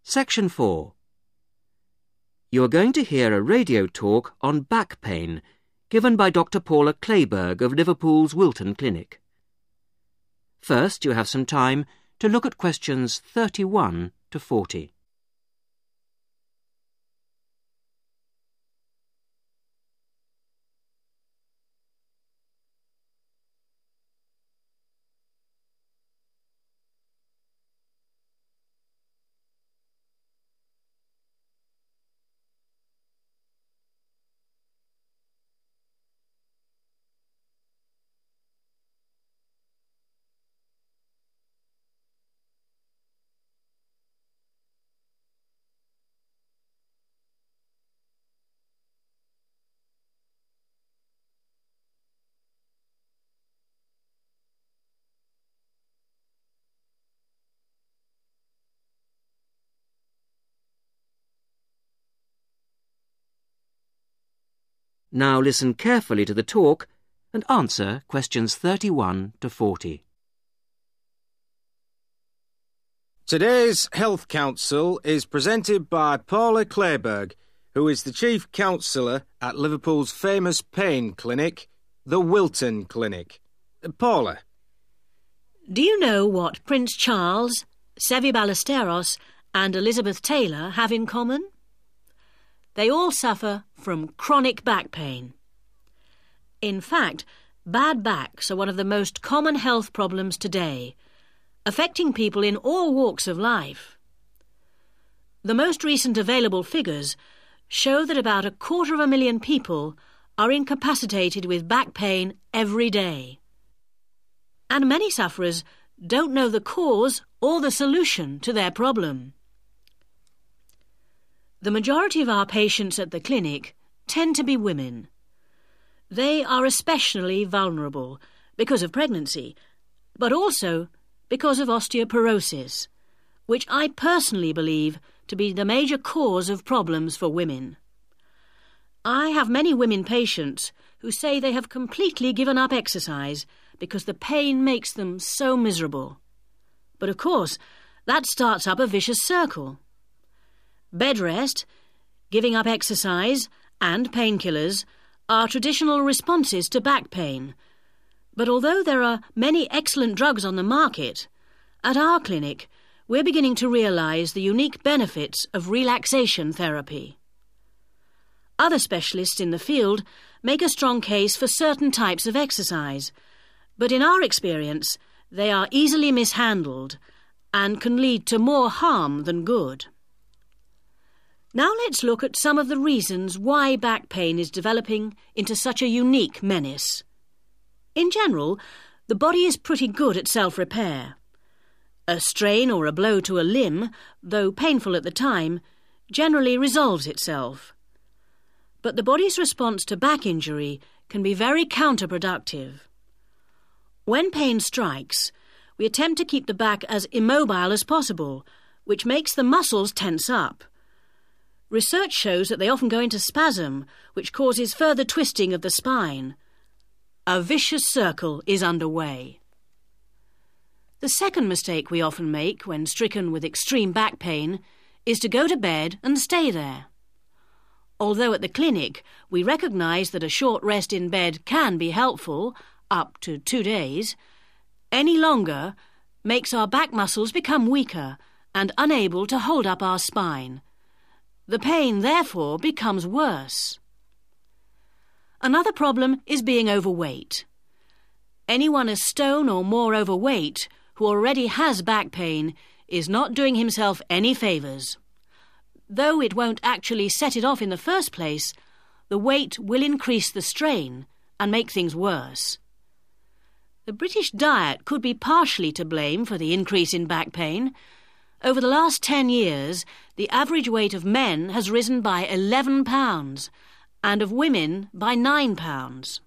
Section 4. You are going to hear a radio talk on back pain given by Dr. Paula Clayburgh of Liverpool's Wilton Clinic. First, you have some time to look at questions 31 to 40. Now listen carefully to the talk and answer questions 31 to 40. Today's Health Council is presented by Paula Clayburgh, who is the Chief Counsellor at Liverpool's famous pain clinic, the Wilton Clinic. Paula. Do you know what Prince Charles, Sevi Ballesteros and Elizabeth Taylor have in common? They all suffer from chronic back pain. In fact, bad backs are one of the most common health problems today, affecting people in all walks of life. The most recent available figures show that about 250,000 people are incapacitated with back pain every day. And many sufferers don't know the cause or the solution to their problem. The majority of our patients at the clinic tend to be women. They are especially vulnerable because of pregnancy, but also because of osteoporosis, which I personally believe to be the major cause of problems for women. I have many women patients who say they have completely given up exercise because the pain makes them so miserable. But of course, that starts up a vicious circle. Bed rest, giving up exercise and painkillers are traditional responses to back pain. But although there are many excellent drugs on the market, at our clinic we're beginning to realise the unique benefits of relaxation therapy. Other specialists in the field make a strong case for certain types of exercise, but in our experience they are easily mishandled and can lead to more harm than good. Now let's look at some of the reasons why back pain is developing into such a unique menace. In general, the body is pretty good at self-repair. A strain or a blow to a limb, though painful at the time, generally resolves itself. But the body's response to back injury can be very counterproductive. When pain strikes, we attempt to keep the back as immobile as possible, which makes the muscles tense up. Research shows that they often go into spasm, which causes further twisting of the spine. A vicious circle is underway. The second mistake we often make when stricken with extreme back pain is to go to bed and stay there. Although at the clinic we recognise that a short rest in bed can be helpful, up to 2 days, any longer makes our back muscles become weaker and unable to hold up our spine. The pain, therefore, becomes worse. Another problem is being overweight. Anyone a stone or more overweight who already has back pain is not doing himself any favours. Though it won't actually set it off in the first place, the weight will increase the strain and make things worse. The British diet could be partially to blame for the increase in back pain. Over the last 10 years, the average weight of men has risen by 11 pounds and of women by 9 pounds.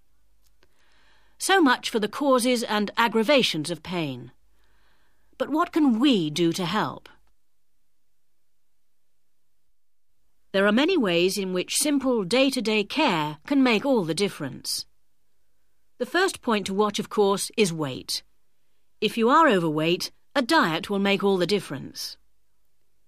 So much for the causes and aggravations of pain. But what can we do to help? There are many ways in which simple day-to-day care can make all the difference. The first point to watch, of course, is weight. If you are overweight, a diet will make all the difference.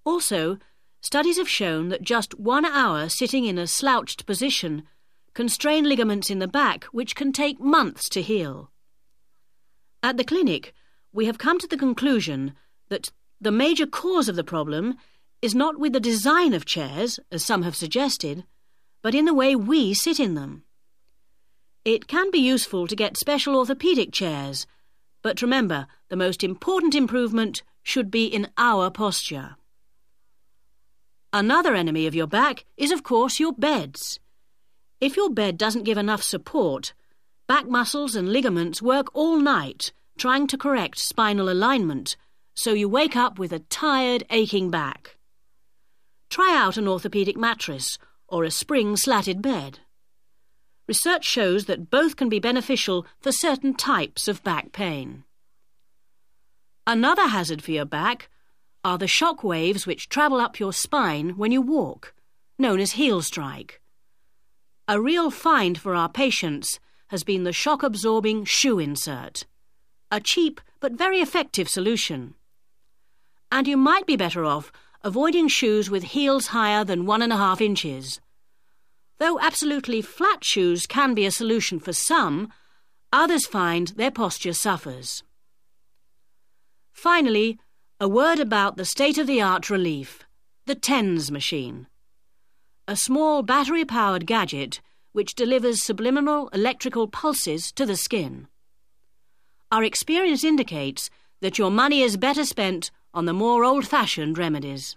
Also, studies have shown that just 1 hour sitting in a slouched position can strain ligaments in the back which can take months to heal. At the clinic, we have come to the conclusion that the major cause of the problem is not with the design of chairs, as some have suggested, but in the way we sit in them. It can be useful to get special orthopaedic chairs, but remember, the most important improvement should be in our posture. Another enemy of your back is, of course, your beds. If your bed doesn't give enough support, back muscles and ligaments work all night trying to correct spinal alignment, so you wake up with a tired, aching back. Try out an orthopaedic mattress or a spring-slatted bed. Research shows that both can be beneficial for certain types of back pain. Another hazard for your back are the shock waves which travel up your spine when you walk, known as heel strike. A real find for our patients has been the shock-absorbing shoe insert, a cheap but very effective solution. And you might be better off avoiding shoes with heels higher than 1.5 inches. Though absolutely flat shoes can be a solution for some, others find their posture suffers. Finally, a word about the state-of-the-art relief, the TENS machine. A small battery-powered gadget which delivers subliminal electrical pulses to the skin. Our experience indicates that your money is better spent on the more old-fashioned remedies.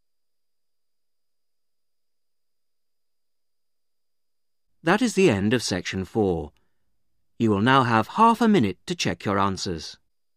That is the end of section 4. You will now have half a minute to check your answers.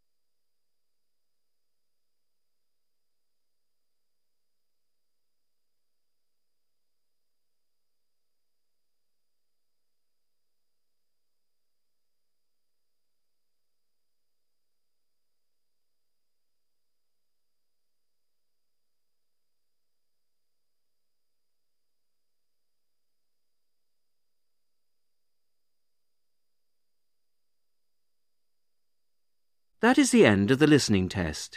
That is the end of the listening test.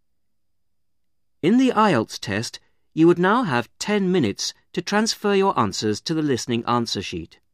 In the IELTS test, you would now have 10 minutes to transfer your answers to the listening answer sheet.